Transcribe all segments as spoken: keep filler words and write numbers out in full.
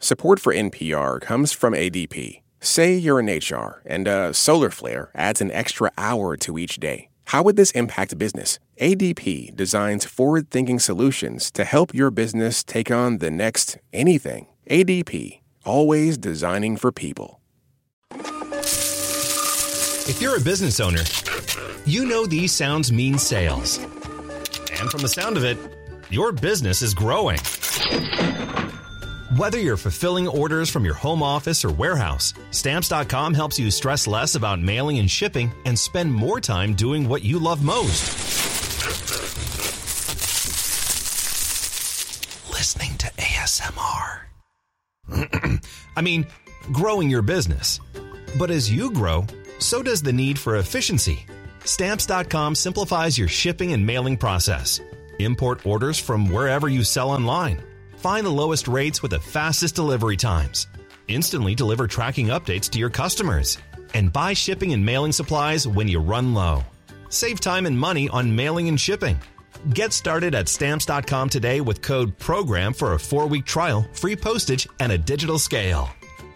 Support for N P R comes from A D P. Say you're in H R and a solar flare adds an extra hour to each day. How would this impact business? A D P designs forward-thinking solutions to help your business take on the next anything. A D P, always designing for people. If you're a business owner, you know these sounds mean sales. And from the sound of it, your business is growing. Whether you're fulfilling orders from your home office or warehouse, Stamps dot com helps you stress less about mailing and shipping and spend more time doing what you love most. Listening to A S M R. I mean, growing your business. But as you grow, so does the need for efficiency. Stamps dot com simplifies your shipping and mailing process. Import orders from wherever you sell online. Find the lowest rates with the fastest delivery times. Instantly deliver tracking updates to your customers. And buy shipping and mailing supplies when you run low. Save time and money on mailing and shipping. Get started at Stamps dot com today with code PROGRAM for a four-week trial, free postage, and a digital scale.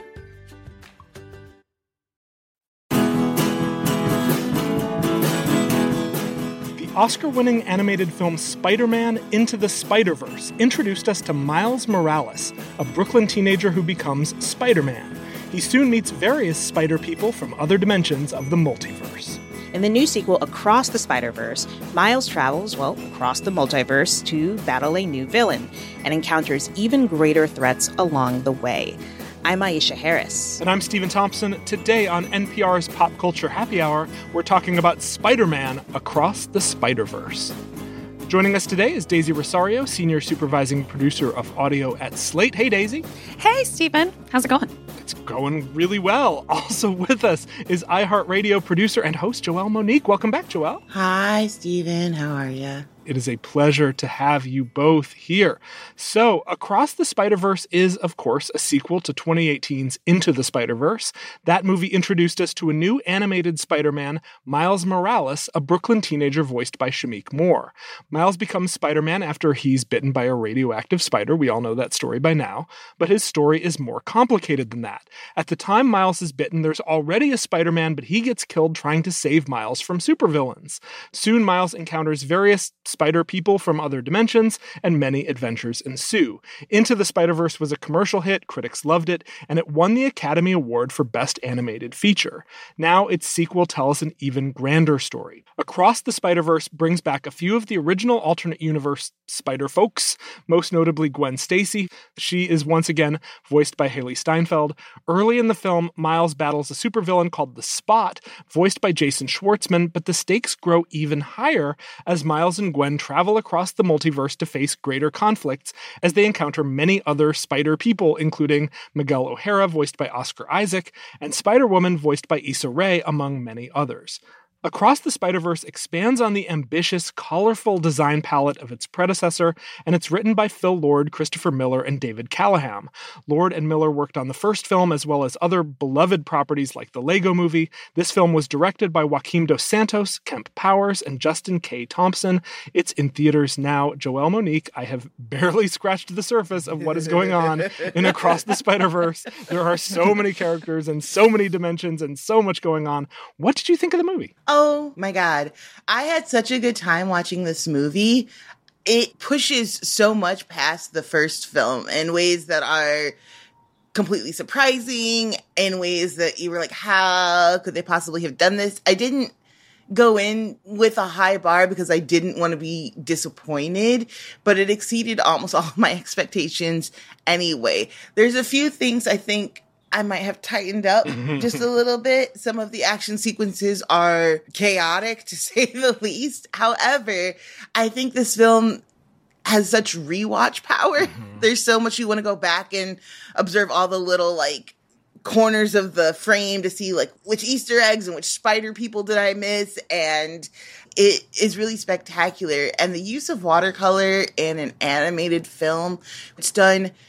Oscar-winning animated film Spider-Man Into the Spider-Verse introduced us to Miles Morales, a Brooklyn teenager who becomes Spider-Man. He soon meets various spider people from other dimensions of the multiverse. In the new sequel, Across the Spider-Verse, Miles travels, well, across the multiverse to battle a new villain and encounters even greater threats along the way. I'm Aisha Harris. And I'm Stephen Thompson. Today on N P R's Pop Culture Happy Hour, we're talking about Spider-Man Across the Spider-Verse. Joining us today is Daisy Rosario, Senior Supervising Producer of Audio at Slate. Hey, Daisy. Hey, Stephen. How's it going? It's going really well. Also with us is iHeartRadio producer and host Joelle Monique. Welcome back, Joelle. Hi, Stephen. How are you? It is a pleasure to have you both here. So, Across the Spider-Verse is, of course, a sequel to twenty eighteen's Into the Spider-Verse. That movie introduced us to a new animated Spider-Man, Miles Morales, a Brooklyn teenager voiced by Shameik Moore. Miles becomes Spider-Man after he's bitten by a radioactive spider. We all know that story by now. But his story is more complicated than that. At the time Miles is bitten, there's already a Spider-Man, but he gets killed trying to save Miles from supervillains. Soon, Miles encounters various spider people from other dimensions, and many adventures ensue. Into the Spider-Verse was a commercial hit, critics loved it, and it won the Academy Award for Best Animated Feature. Now its sequel tells an even grander story. Across the Spider-Verse brings back a few of the original alternate universe Spider-Folks, most notably Gwen Stacy. She is once again voiced by Haley Steinfeld. Early in the film, Miles battles a supervillain called the Spot, voiced by Jason Schwartzman, but the stakes grow even higher as Miles and Gwen travel across the multiverse to face greater conflicts as they encounter many other spider people, including Miguel O'Hara, voiced by Oscar Isaac, and Spider-Woman, voiced by Issa Rae, among many others. Across the Spider-Verse expands on the ambitious, colorful design palette of its predecessor, and it's written by Phil Lord, Christopher Miller, and David Callahan. Lord and Miller worked on the first film as well as other beloved properties like the Lego Movie. This film was directed by Joaquim Dos Santos, Kemp Powers, and Justin K. Thompson. It's in theaters now. Joelle Monique, I have barely scratched the surface of what is going on in Across the Spider-Verse. There are so many characters and so many dimensions and so much going on. What did you think of the movie? Oh my God. I had such a good time watching this movie. It pushes so much past the first film in ways that are completely surprising, in ways that you were like, how could they possibly have done this? I didn't go in with a high bar because I didn't want to be disappointed, but it exceeded almost all of my expectations anyway. There's a few things I think I might have tightened up just a little bit. Some of the action sequences are chaotic, to say the least. However, I think this film has such rewatch power. Mm-hmm. There's so much you want to go back and observe all the little, like, corners of the frame to see, like, which Easter eggs and which spider people did I miss. And it is really spectacular. And the use of watercolor in an animated film, it's done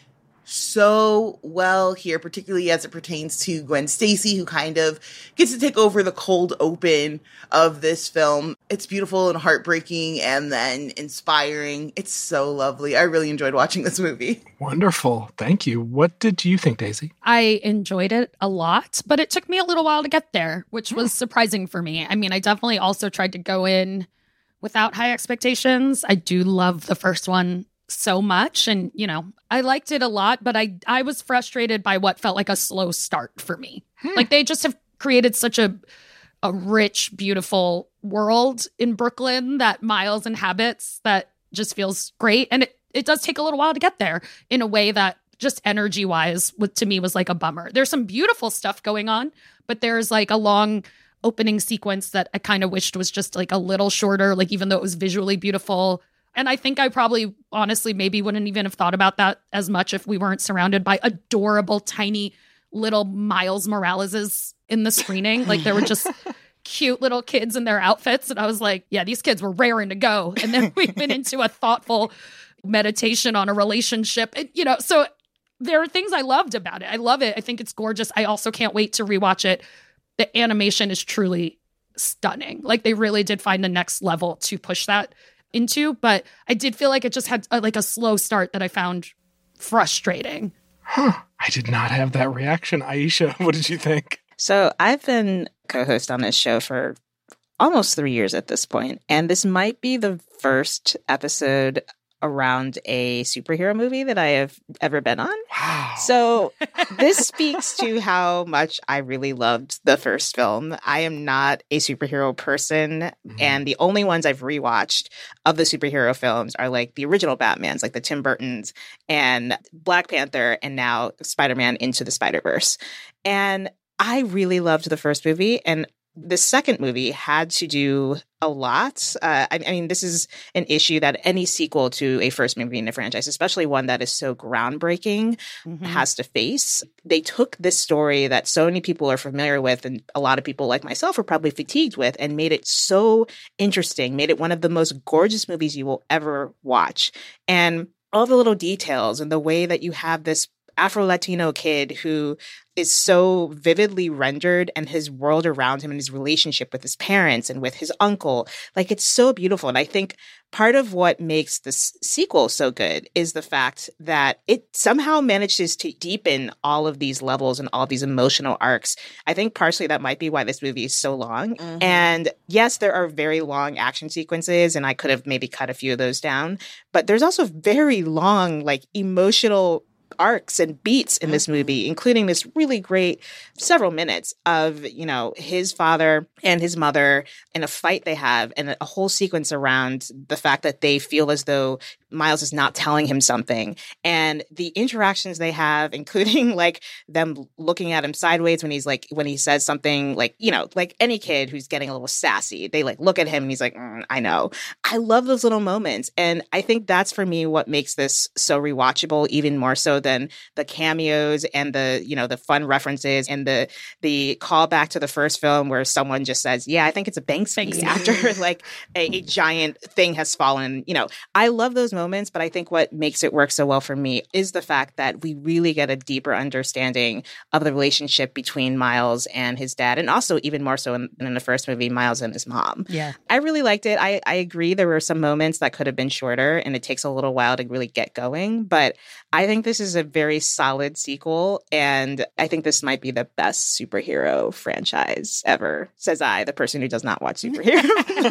so well here, particularly as it pertains to Gwen Stacy, who kind of gets to take over the cold open of this film. It's beautiful and heartbreaking and then inspiring. It's so lovely. I really enjoyed watching this movie. Wonderful. Thank you. What did you think, Daisy? I enjoyed it a lot, but it took me a little while to get there, which was surprising for me. I mean, I definitely also tried to go in without high expectations. I do love the first one so much. And, you know, I liked it a lot, but I, I was frustrated by what felt like a slow start for me. Hmm. Like they just have created such a, a rich, beautiful world in Brooklyn that Miles inhabits that just feels great. And it, it does take a little while to get there in a way that just energy wise, with, to me was like a bummer. There's some beautiful stuff going on, but there's like a long opening sequence that I kind of wished was just like a little shorter, like even though it was visually beautiful. And I think I probably, honestly, maybe wouldn't even have thought about that as much if we weren't surrounded by adorable, tiny little Miles Moraleses in the screening. Like there were just cute little kids in their outfits. And I was like, yeah, these kids were raring to go. And then we went into a thoughtful meditation on a relationship. And, you know, so there are things I loved about it. I love it. I think it's gorgeous. I also can't wait to rewatch it. The animation is truly stunning. Like they really did find the next level to push that into, but I did feel like it just had a, like a slow start that I found frustrating. Huh. I did not have that reaction. Aisha, what did you think? So I've been co-host on this show for almost three years at this point, and this might be the first episode around a superhero movie that I have ever been on. Wow. So this speaks to how much I really loved the first film. I am not a superhero person, mm-hmm. and the only ones I've rewatched of the superhero films are like the original Batmans, like the Tim Burtons and Black Panther, and now Spider-Man Into the Spider-Verse. And I really loved the first movie, and the second movie had to do a lot. Uh, I, I mean, this is an issue that any sequel to a first movie in a franchise, especially one that is so groundbreaking, mm-hmm. has to face. They took this story that so many people are familiar with, and a lot of people like myself are probably fatigued with, and made it so interesting, made it one of the most gorgeous movies you will ever watch. And all the little details and the way that you have this Afro-Latino kid who is so vividly rendered, and his world around him and his relationship with his parents and with his uncle. Like, it's so beautiful. And I think part of what makes this sequel so good is the fact that it somehow manages to deepen all of these levels and all these emotional arcs. I think partially that might be why this movie is so long. Mm-hmm. And yes, there are very long action sequences, and I could have maybe cut a few of those down. But there's also very long, like, emotional arcs and beats in this movie, including this really great several minutes of, you know, his father and his mother in a fight they have, and a whole sequence around the fact that they feel as though Miles is not telling him something, and the interactions they have, including like them looking at him sideways when he's like, when he says something like, you know, like any kid who's getting a little sassy, they like look at him and he's like, mm, I know. I love those little moments. And I think that's for me what makes this so rewatchable, even more so than the cameos and the, you know, the fun references and the, the callback to the first film where someone just says, yeah, I think it's a Banksy, Banksy. after like a, a giant thing has fallen. You know, I love those moments, but I think what makes it work so well for me is the fact that we really get a deeper understanding of the relationship between Miles and his dad, and also even more so in, in the first movie, Miles and his mom. Yeah, I really liked it. I, I agree there were some moments that could have been shorter, and it takes a little while to really get going, but I think this is a very solid sequel, and I think this might be the best superhero franchise ever, says I, the person who does not watch superhero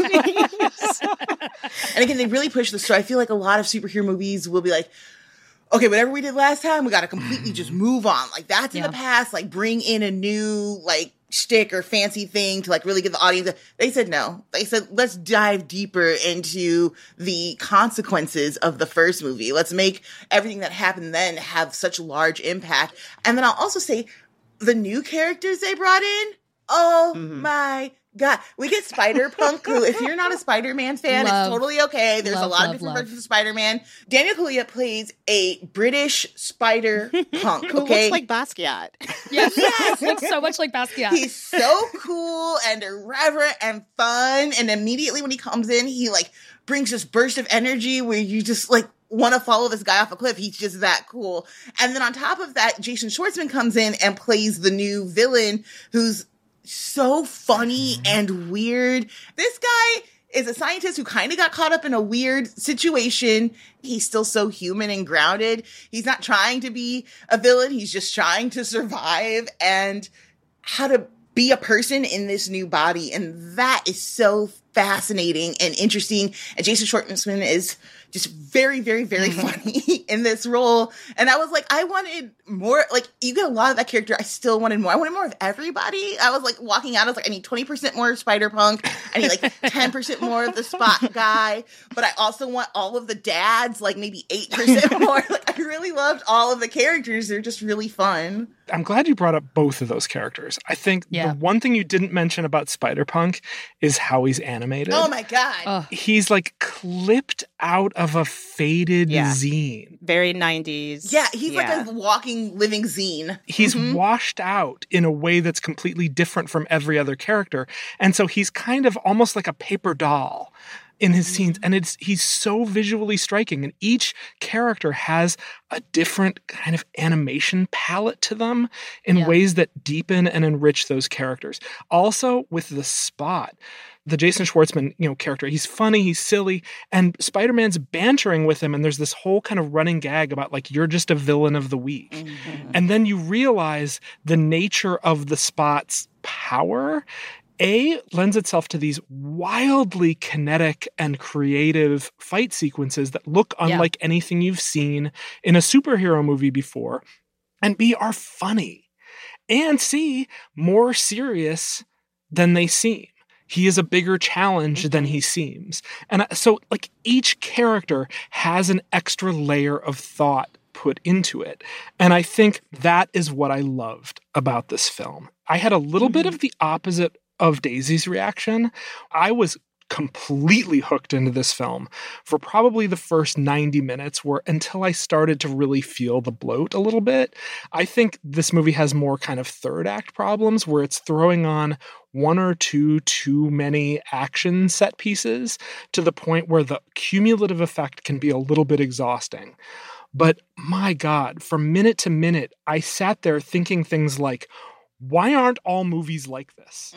movies. And again, they really push the story. I feel like a lot of superhero movies will be like, okay, whatever we did last time, we got to completely just move on. Like, that's in yeah. the past. Like, bring in a new, like, shtick or fancy thing to, like, really get the audience. They said no. They said, let's dive deeper into the consequences of the first movie. Let's make everything that happened then have such large impact. And then I'll also say, the new characters they brought in, oh mm-hmm. my God, we get Spider-Punk, who, if you're not a Spider-Man fan, Love. it's totally okay. There's Love, a lot love, of different love. versions of Spider-Man. Daniel Kaluuya plays a British Spider-Punk, Who okay? looks like Basquiat. Yes, yes. Looks so much like Basquiat. He's so cool and irreverent and fun. And immediately when he comes in, he like brings this burst of energy where you just like want to follow this guy off a cliff. He's just that cool. And then on top of that, Jason Schwartzman comes in and plays the new villain who's so funny and weird. This guy is a scientist who kind of got caught up in a weird situation. He's still so human and grounded. He's not trying to be a villain. He's just trying to survive and how to be a person in this new body. And that is so fascinating and interesting. And Jason Schwartzman is just very, very, very funny in this role. And I was like, I wanted more. Like, you get a lot of that character. I still wanted more. I wanted more of everybody. I was like walking out. I was like, I need twenty percent more of Spider-Punk. I need like ten percent more of the Spot guy. But I also want all of the dads, like maybe eight percent more. Like, I really loved all of the characters. They're just really fun. I'm glad you brought up both of those characters. I think Yeah. the one thing you didn't mention about Spider-Punk is how he's animated. Oh my God. Ugh. He's like clipped out of a faded Yeah. zine. Very nineties. Yeah, he's Yeah. like a walking, living zine. He's Mhm. washed out in a way that's completely different from every other character. And so he's kind of almost like a paper doll in his scenes. And it's he's so visually striking. And each character has a different kind of animation palette to them in Yeah. ways that deepen and enrich those characters. Also with the Spot, the Jason Schwartzman, you know, character, he's funny, he's silly, and Spider-Man's bantering with him, and there's this whole kind of running gag about like, you're just a villain of the week. Mm-hmm. And then you realize the nature of the Spot's power, A, lends itself to these wildly kinetic and creative fight sequences that look Yeah. unlike anything you've seen in a superhero movie before, and B, are funny, and C, more serious than they seem. He is a bigger challenge than he seems. And I- so, like, each character has an extra layer of thought put into it. And I think that is what I loved about this film. I had a little bit of the opposite of Daisy's reaction. I was completely hooked into this film for probably the first ninety minutes, where until I started to really feel the bloat a little bit. I think this movie has more kind of third act problems where it's throwing on one or two too many action set pieces to the point where the cumulative effect can be a little bit exhausting. But my God, from minute to minute, I sat there thinking things like, why aren't all movies like this?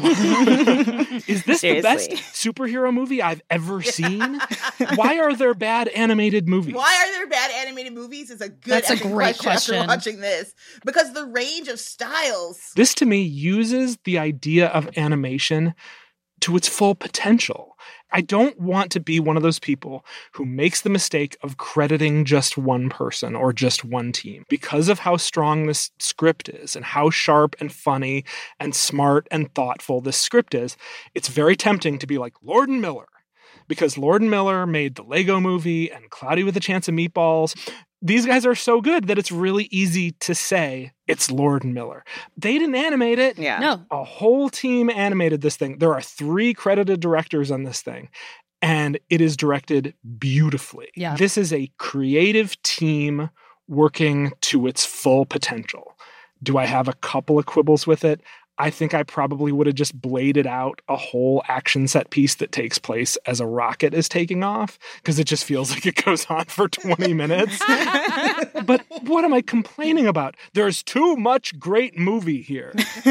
Mm. Is this the best Seriously. superhero movie I've ever seen? Why are there bad animated movies? Why are there bad animated movies is a good That's a effing great question after question. watching this. Because the range of styles. This to me uses the idea of animation to its full potential. I don't want to be one of those people who makes the mistake of crediting just one person or just one team. Because of how strong this script is and how sharp and funny and smart and thoughtful this script is, it's very tempting to be like Lord and Miller. Because Lord and Miller made the Lego Movie and Cloudy with a Chance of Meatballs. These guys are so good that it's really easy to say it's Lord and Miller. They didn't animate it. Yeah. No. A whole team animated this thing. There are three credited directors on this thing, and it is directed beautifully. Yeah. This is a creative team working to its full potential. Do I have a couple of quibbles with it? I think I probably would have just bladed out a whole action set piece that takes place as a rocket is taking off, because it just feels like it goes on for twenty minutes. But what am I complaining about? There's too much great movie here.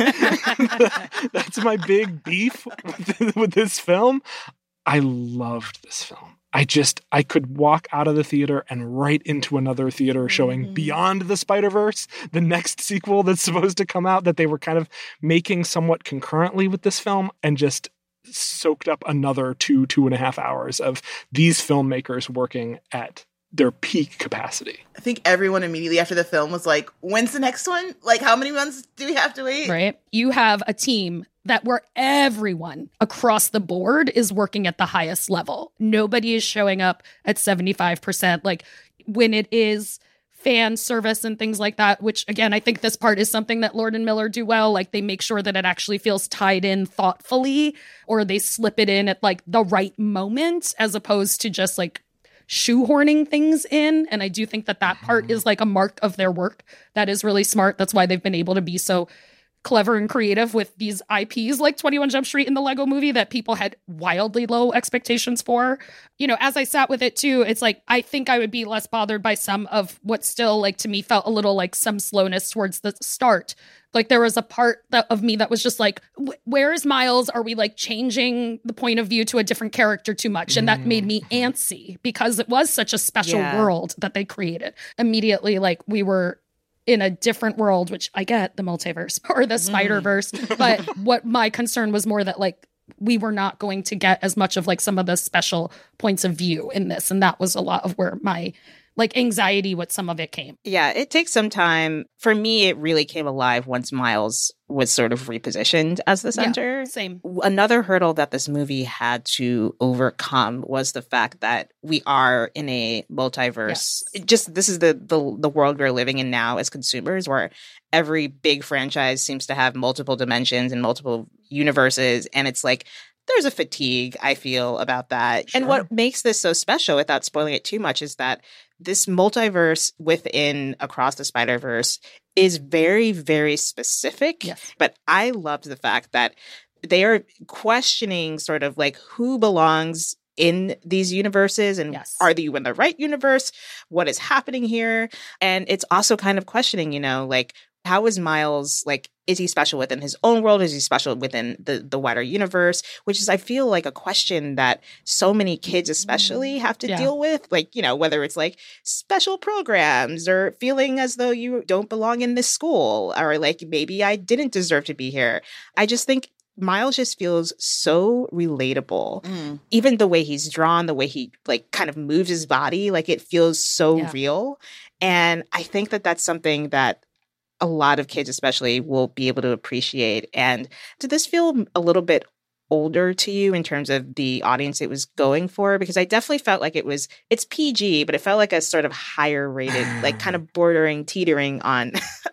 That's my big beef with, with this film. I loved this film. I just, I could walk out of the theater and right into another theater showing Mhm. Beyond the Spider-Verse, the next sequel that's supposed to come out that they were kind of making somewhat concurrently with this film, and just soaked up another two, two and a half hours of these filmmakers working at their peak capacity. I think everyone immediately after the film was like, when's the next one? Like, how many months do we have to wait? Right? You have a team that where everyone across the board is working at the highest level. Nobody is showing up at seventy-five percent. Like when it is fan service and things like that, which again, I think this part is something that Lord and Miller do well. Like they make sure that it actually feels tied in thoughtfully, or they slip it in at like the right moment as opposed to just like shoehorning things in. And I do think that that part is like a mark of their work. That is really smart. That's why they've been able to be so clever and creative with these I Ps like twenty-one Jump Street and the Lego Movie that people had wildly low expectations for. You know, as I sat with it too, it's like, I think I would be less bothered by some of what still like to me felt a little like some slowness towards the start. Like there was a part that, of me that was just like, where is Miles? Are we like changing the point of view to a different character too much? And that made me antsy because it was such a special Yeah. world that they created. Immediately, like we were in a different world, which I get, the multiverse or the Spider-Verse. But what my concern was more that like we were not going to get as much of like some of the special points of view in this. And that was a lot of where my like anxiety with some of it came. Yeah, it takes some time. For me, it really came alive once Miles was sort of repositioned as the center. Yeah, same. Another hurdle that this movie had to overcome was the fact that we are in a multiverse. Yes. It just this is the, the the world we're living in now as consumers, where every big franchise seems to have multiple dimensions and multiple universes, and it's like there's a fatigue, I feel, about that. Sure. And what makes this so special, without spoiling it too much, is that this multiverse within Across the Spider-Verse is very, very specific. Yes. But I loved the fact that they are questioning sort of like who belongs in these universes and Yes. are you in the right universe? What is happening here? And it's also kind of questioning, you know, like, how is Miles, like, is he special within his own world? Is he special within the, the wider universe? Which is, I feel like, a question that so many kids especially have to Yeah. deal with. Like, you know, whether it's like special programs or feeling as though you don't belong in this school, or like maybe I didn't deserve to be here. I just think Miles just feels so relatable. Mm. Even the way he's drawn, the way he like kind of moves his body, like it feels so Yeah. real. And I think that that's something that a lot of kids especially will be able to appreciate. And did this feel a little bit older to you in terms of the audience it was going for? Because I definitely felt like it was, it's P G, but it felt like a sort of higher rated, like kind of bordering, teetering on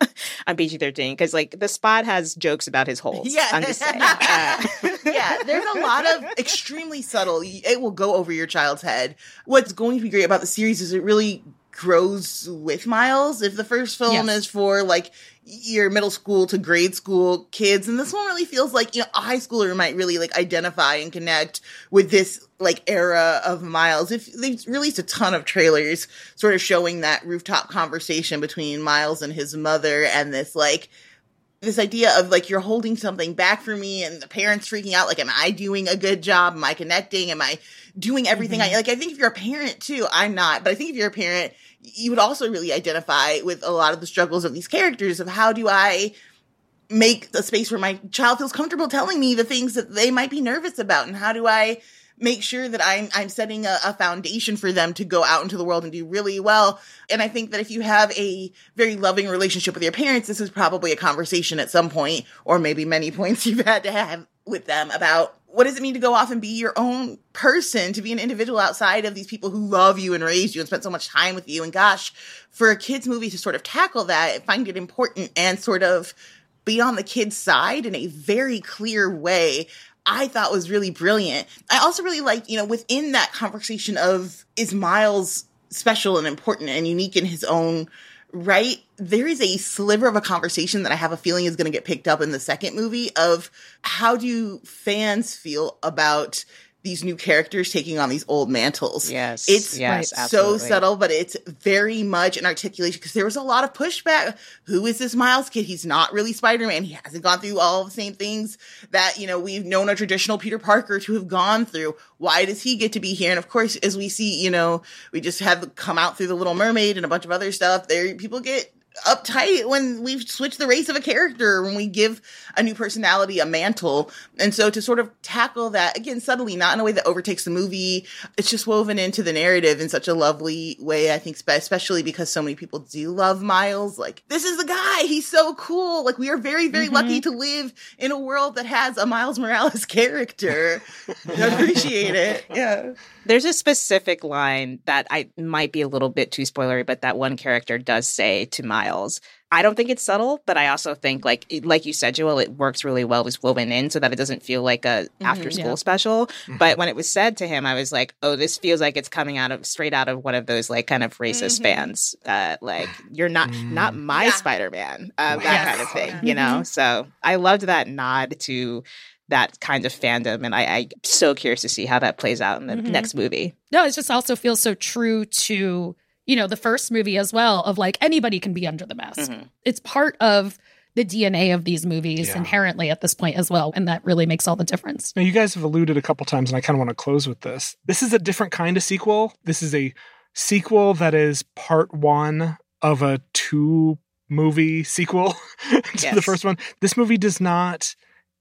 on P G thirteen. Because like the Spot has jokes about his holes. Yeah. I'm just saying. Uh, Yeah, there's a lot of extremely subtle. It will go over your child's head. What's going to be great about the series is it really grows with Miles. If the first film Yes. is for like your middle school to grade school kids, and this one really feels like, you know, a high schooler might really like identify and connect with this like era of Miles. If they've released a ton of trailers sort of showing that rooftop conversation between Miles and his mother, and this like this idea of like, you're holding something back for me, and the parents freaking out, like, am I doing a good job? Am I connecting? Am I doing everything? Mm-hmm. I like, I think if you're a parent too, I'm not, but I think if you're a parent, you would also really identify with a lot of the struggles of these characters of how do I make a space where my child feels comfortable telling me the things that they might be nervous about, and how do I make sure that I'm I'm setting a, a foundation for them to go out into the world and do really well. And I think that if you have a very loving relationship with your parents, this is probably a conversation at some point, or maybe many points you've had to have with them about what does it mean to go off and be your own person, to be an individual outside of these people who love you and raised you and spent so much time with you. And gosh, for a kid's movie to sort of tackle that, I find it important and sort of be on the kid's side in a very clear way, I thought was really brilliant. I also really liked, you know, within that conversation of, is Miles special and important and unique in his own right? There is a sliver of a conversation that I have a feeling is going to get picked up in the second movie of how do fans feel about these new characters taking on these old mantles. Yes. It's yes, so absolutely. subtle, but it's very much an articulation, because there was a lot of pushback. Who is this Miles kid? He's not really Spider-Man. He hasn't gone through all the same things that, you know, we've known a traditional Peter Parker to have gone through. Why does he get to be here? And of course, as we see, you know, we just had come out through The Little Mermaid and a bunch of other stuff, there people get uptight when we've switched the race of a character, when we give a new personality a mantle. And so to sort of tackle that, again, subtly, not in a way that overtakes the movie, it's just woven into the narrative in such a lovely way, I think, especially because so many people do love Miles. Like, this is the guy. He's so cool. Like, we are very, very mm-hmm. lucky to live in a world that has a Miles Morales character. I appreciate it. Yeah. There's a specific line that I might be a little bit too spoilery, but that one character does say to Miles. I don't think it's subtle, but I also think, like like you said, Joel, it works really well. It was woven in so that it doesn't feel like a mm-hmm, after school yeah. special. Mm-hmm. But when it was said to him, I was like, oh, this feels like it's coming out of straight out of one of those like kind of racist mm-hmm. fans. Uh, like, you're not mm-hmm. not my yeah. Spider-Man, uh, that yes. kind of thing, mm-hmm. you know? So I loved that nod to that kind of fandom. And I, I'm so curious to see how that plays out in the mm-hmm. next movie. No, it just also feels so true to, you know, the first movie as well, of like, anybody can be under the mask. Mm-hmm. It's part of the D N A of these movies yeah. inherently at this point as well. And that really makes all the difference. Now, you guys have alluded a couple times, and I kind of want to close with this. This is a different kind of sequel. This is a sequel that is part one of a two movie sequel to yes. the first one. This movie does not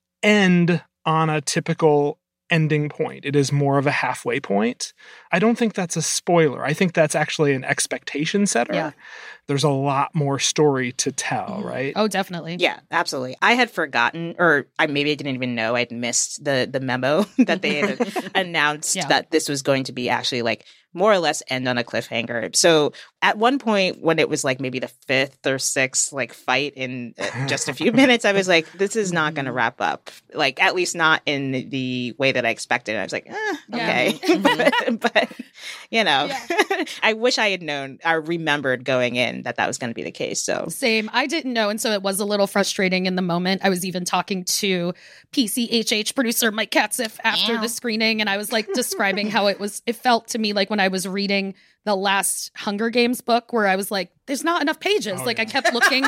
end on a typical ending point. It is more of a halfway point. I don't think that's a spoiler. I think that's actually an expectation setter. Yeah. There's a lot more story to tell, mm-hmm. right? Oh, definitely. Yeah, absolutely. I had forgotten, or I maybe I didn't even know I'd missed the the memo that they had announced yeah. that this was going to be actually like more or less end on a cliffhanger. So at one point when it was like maybe the fifth or sixth like fight in uh, just a few minutes, I was like, this is not going to wrap up. Like, at least not in the way that I expected. I was like, eh, okay. Yeah. but, but, you know, yeah. I wish I had known or remembered going in that that was going to be the case. So same. I didn't know. And so it was a little frustrating in the moment. I was even talking to P C H H producer Mike Katziff after Ow. the screening. And I was like describing how it was, it felt to me like when I was reading the last Hunger Games book where I was like, there's not enough pages. Oh, like yeah. I kept looking.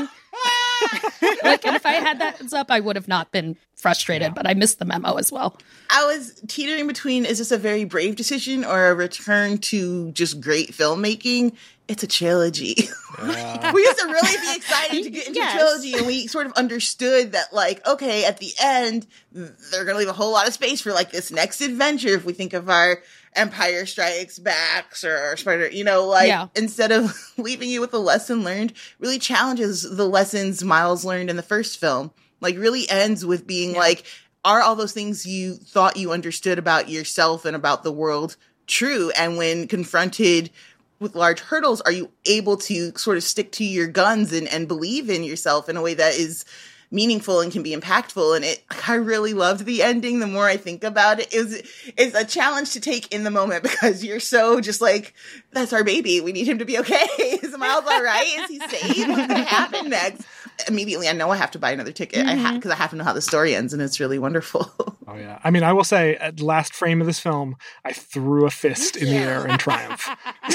Like, and if I had that heads up, I would have not been frustrated, yeah. but I missed the memo as well. I was teetering between, is this a very brave decision or a return to just great filmmaking? It's a trilogy. Yeah. We used to really be excited to get into yes. a trilogy, and we sort of understood that, like, okay, at the end, they're going to leave a whole lot of space for, like, this next adventure. If we think of our Empire Strikes Back or Spider, you know, like, yeah. instead of leaving you with a lesson learned, really challenges the lessons Miles learned in the first film. Like, really ends with being yeah. like, are all those things you thought you understood about yourself and about the world true? And when confronted with large hurdles, are you able to sort of stick to your guns and, and believe in yourself in a way that is meaningful and can be impactful? And it, I really loved the ending. The more I think about it, it was, it's a challenge to take in the moment because you're so just like, that's our baby. We need him to be okay. Is Miles all right? Is he safe? What's going to happen next? Immediately, I know I have to buy another ticket. Mm-hmm. I have because I have to know how the story ends, and it's really wonderful. Oh yeah, I mean, I will say, at the last frame of this film, I threw a fist in yeah. the air in triumph.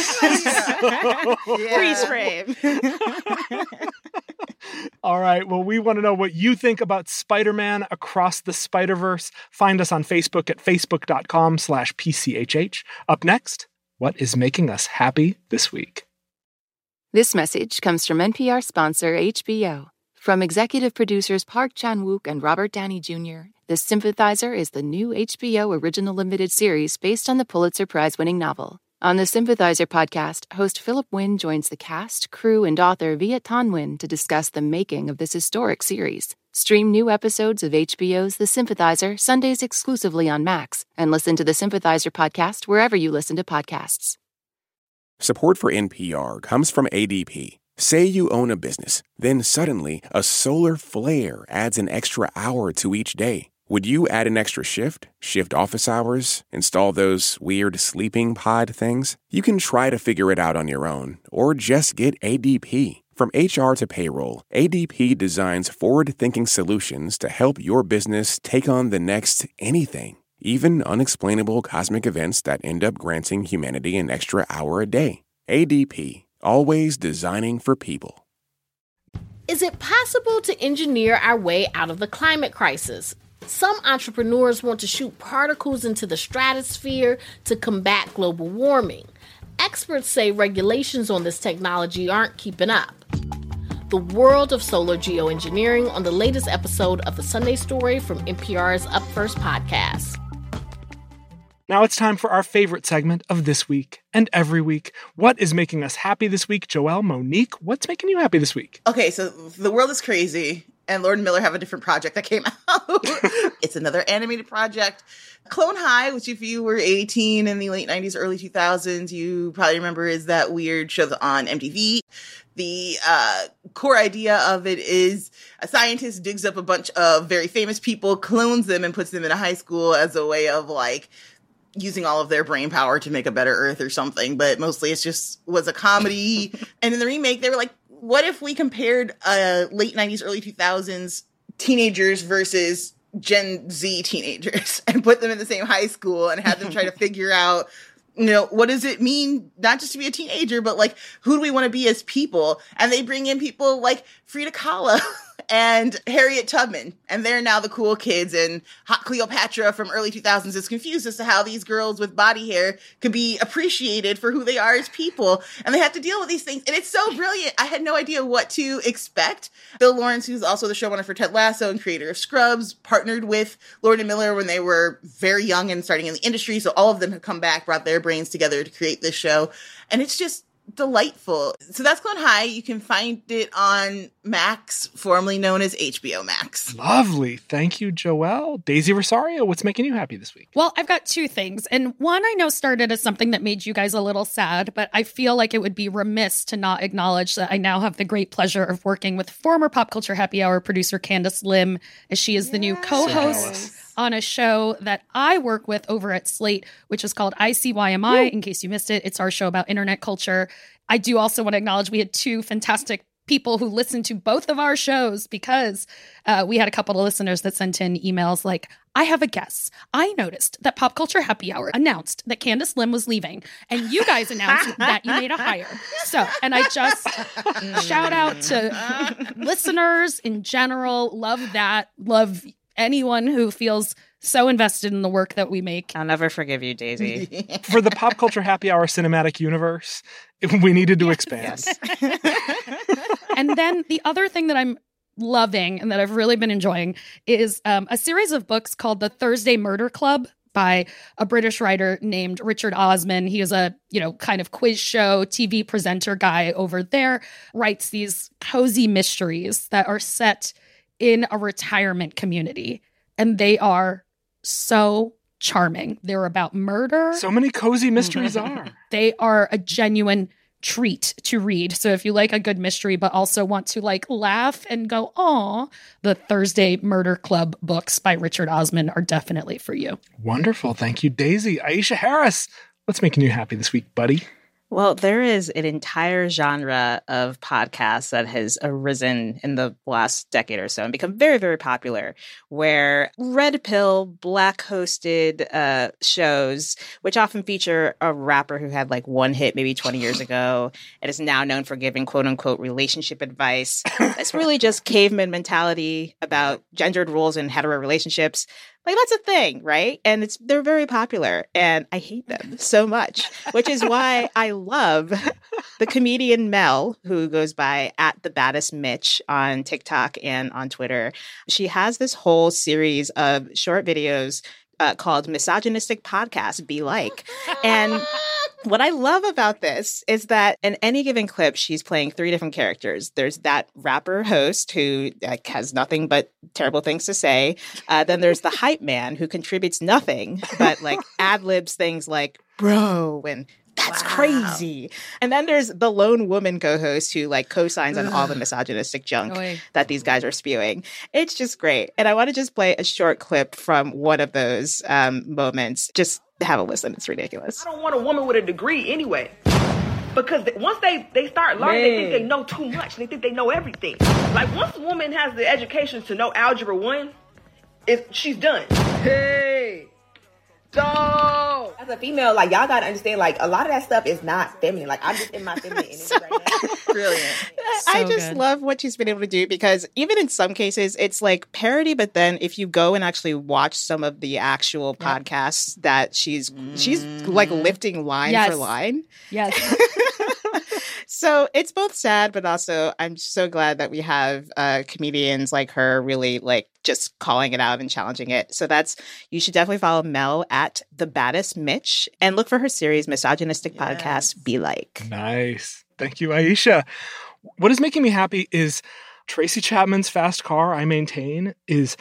yeah. Freeze frame. All right. Well, we want to know what you think about Spider-Man Across the Spider-Verse. Find us on Facebook at facebook.com slash PCHH. Up next, what is making us happy this week? This message comes from N P R sponsor H B O. From executive producers Park Chan-wook and Robert Downey Junior, The Sympathizer is the new H B O original limited series based on the Pulitzer Prize-winning novel. On the Sympathizer podcast, host Philip Wynn joins the cast, crew, and author Viet Thanh Nguyen to discuss the making of this historic series. Stream new episodes of H B O's The Sympathizer Sundays exclusively on Max, and listen to the Sympathizer podcast wherever you listen to podcasts. Support for N P R comes from A D P. Say you own a business, then suddenly a solar flare adds an extra hour to each day. Would you add an extra shift, shift office hours, install those weird sleeping pod things? You can try to figure it out on your own, or just get A D P. From H R to payroll, A D P designs forward-thinking solutions to help your business take on the next anything, even unexplainable cosmic events that end up granting humanity an extra hour a day. A D P, always designing for people. Is it possible to engineer our way out of the climate crisis? Some entrepreneurs want to shoot particles into the stratosphere to combat global warming. Experts say regulations on this technology aren't keeping up. the world of solar geoengineering on the latest episode of The Sunday Story from N P R's Up First podcast. Now it's time for our favorite segment of this week and every week. What is making us happy this week? Joelle, Monique, what's making you happy this week? Okay, so the world is crazy, and Lord and Miller have a different project that came out. It's another animated project. Clone High, which if you were eighteen in the late nineties, early two thousands, you probably remember is that weird show on M T V. The uh, core idea of it is a scientist digs up a bunch of very famous people, clones them, and puts them in a high school as a way of, like, using all of their brain power to make a better Earth or something. But mostly it's just was a comedy. And in the remake, they were like, what if we compared uh, late nineties, early two thousands teenagers versus Gen Z teenagers and put them in the same high school and had them try to figure out, you know, what does it mean not just to be a teenager, but like, who do we want to be as people? And they bring in people like Frida Kahlo and Harriet Tubman, and they're now the cool kids, and Hot Cleopatra from early two thousands is confused as to how these girls with body hair could be appreciated for who they are as people, and they have to deal with these things, and it's so brilliant. I had no idea what to expect. Bill Lawrence, who's also the showrunner for Ted Lasso and creator of Scrubs, partnered with Lord and Miller when they were very young and starting in the industry, so all of them have come back, brought their brains together to create this show, and it's just delightful. So that's Clone High. You can find it on Max, formerly known as H B O Max. Lovely. Thank you, Joelle. Daisy Rosario, what's making you happy this week? Well, I've got two things. And one I know started as something that made you guys a little sad, but I feel like it would be remiss to not acknowledge that I now have the great pleasure of working with former Pop Culture Happy Hour producer Candace Lim, as she is the new co-host So on a show that I work with over at Slate, which is called I C Y M I. In case you missed it, it's our show about internet culture. I do also want to acknowledge we had two fantastic people who listened to both of our shows, because uh, we had a couple of listeners that sent in emails like, I have a guess. I noticed that Pop Culture Happy Hour announced that Candace Lim was leaving, and you guys announced that you made a hire. So, and I just shout out to listeners in general. Love that. Love anyone who feels so invested in the work that we make. I'll never forgive you, Daisy. For the Pop Culture Happy Hour cinematic universe, we needed to expand. Yes. And then the other thing that I'm loving and that I've really been enjoying is um, a series of books called The Thursday Murder Club by a British writer named Richard Osman. He is a, you know, kind of quiz show T V presenter guy over there, writes these cozy mysteries that are set in a retirement community. And they are so charming. They're about murder. So many cozy mysteries are. They are a genuine treat to read. So if you like a good mystery, but also want to like laugh and go, aw, the Thursday Murder Club books by Richard Osman are definitely for you. Wonderful. Thank you, Daisy. Aisha Harris, what's making you happy this week, buddy? Well, there is an entire genre of podcasts that has arisen in the last decade or so and become very, very popular, where red pill, black hosted uh, shows, which often feature a rapper who had like one hit maybe twenty years ago and is now known for giving quote unquote relationship advice. It's really just caveman mentality about gendered roles in hetero relationships. Like, that's a thing, right? And it's they're very popular, and I hate them so much, which is why I love the comedian Mel, who goes by at the baddest Mitch on TikTok and on Twitter. She has this whole series of short videos uh, called Misogynistic Podcast Be Like. And what I love about this is that in any given clip, she's playing three different characters. There's that rapper host who like, has nothing but terrible things to say. Uh, then there's the hype man who contributes nothing, but like ad-libs things like, bro, and that's wow. crazy. And then there's the lone woman co-host who like co-signs on all the misogynistic junk Oy. that these guys are spewing. It's just great. And I want to just play a short clip from one of those um, moments. Just have a listen. It's ridiculous. I don't want a woman with a degree anyway. Because once they, they start learning, Man. they think they know too much. They think they know everything. Like, once a woman has the education to know Algebra one, it, she's done. Hey! Dog! As a female, like, y'all gotta understand, like, a lot of that stuff is not feminine. Like, I'm just in my feminine energy so, right now. Brilliant. So I just good. love what she's been able to do, because even in some cases, it's like parody, but then if you go and actually watch some of the actual yep. podcasts that she's, mm. she's like lifting line yes. for line. Yes. So it's both sad, but also I'm so glad that we have uh, comedians like her really like just calling it out and challenging it. So that's, you should definitely follow Mel at The Baddest Mitch and look for her series, Misogynistic yes. Podcast, Be Like. Nice. Thank you, Aisha. What is making me happy is Tracy Chapman's Fast Car, I maintain, is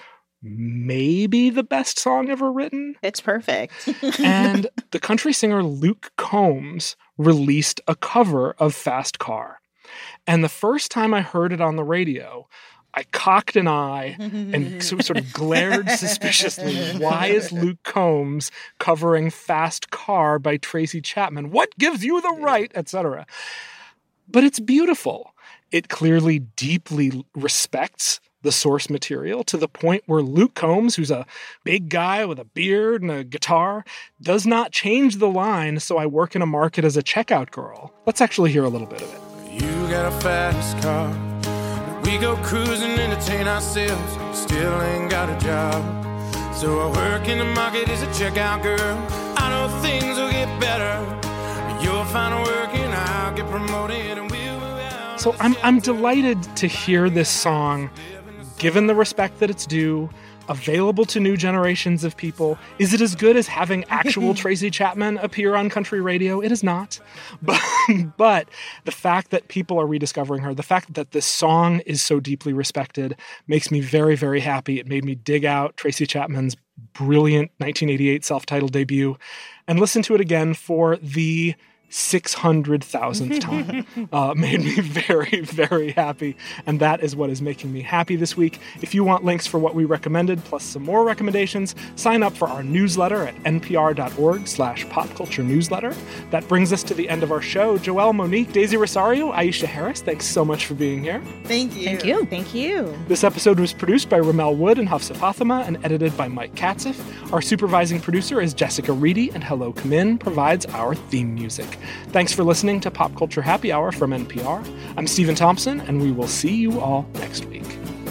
maybe the best song ever written. It's perfect. And the country singer Luke Combs released a cover of Fast Car. And the first time I heard it on the radio, I cocked an eye and sort of glared suspiciously. Why is Luke Combs covering Fast Car by Tracy Chapman? What gives you the right, et cetera? But it's beautiful. It clearly deeply respects the source material to the point where Luke Combs, who's a big guy with a beard and a guitar, does not change the line, so I work in a market as a checkout girl. Let's actually hear a little bit of it. You got a fast car. We go cruising, entertain ourselves. Still ain't got a job. So I work in the market as a checkout girl. I know things will get better. You'll find work and I'll get promoted and we'll... So I'm I'm delighted to hear this song, given the respect that it's due, available to new generations of people. Is it as good as having actual Tracy Chapman appear on country radio? It is not. But, but the fact that people are rediscovering her, the fact that this song is so deeply respected makes me very, very happy. It made me dig out Tracy Chapman's brilliant nineteen eighty-eight self-titled debut and listen to it again for the six hundred thousandth time. Uh, made me very, very happy. And that is what is making me happy this week. If you want links for what we recommended, plus some more recommendations, sign up for our newsletter at npr.org slash popculture newsletter. That brings us to the end of our show. Joelle, Monique, Daisy Rosario, Aisha Harris, thanks so much for being here. Thank you. Thank you. Thank you. This episode was produced by Ramel Wood and Hafsa Fathima and edited by Mike Katzif. Our supervising producer is Jessica Reedy, and Hello Come In provides our theme music. Thanks for listening to Pop Culture Happy Hour from N P R. I'm Stephen Thompson, and we will see you all next week.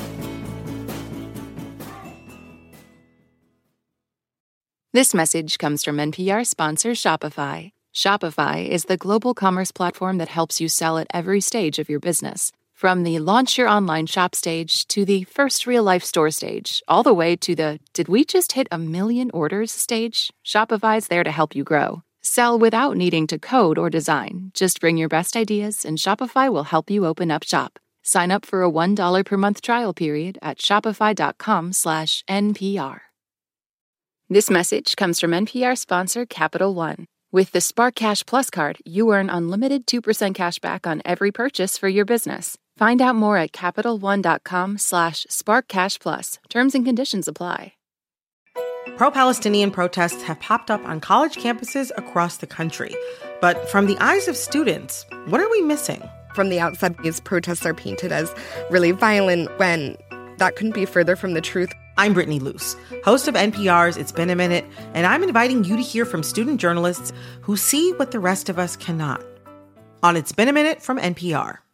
This message comes from N P R sponsor Shopify. Shopify is the global commerce platform that helps you sell at every stage of your business. From the launch your online shop stage to the first real life store stage, all the way to the did we just hit a million orders stage? Shopify's there to help you grow. Sell without needing to code or design. Just bring your best ideas and Shopify will help you open up shop. Sign up for a one dollar per month trial period at shopify.com slash NPR. This message comes from N P R sponsor Capital One. With the Spark Cash Plus card, you earn unlimited two percent cash back on every purchase for your business. Find out more at CapitalOne.com slash SparkCashPlus. Terms and conditions apply. Pro-Palestinian protests have popped up on college campuses across the country. But from the eyes of students, what are we missing? From the outside, these protests are painted as really violent when that couldn't be further from the truth. I'm Brittany Luce, host of N P R's It's Been a Minute, and I'm inviting you to hear from student journalists who see what the rest of us cannot. On It's Been a Minute from N P R.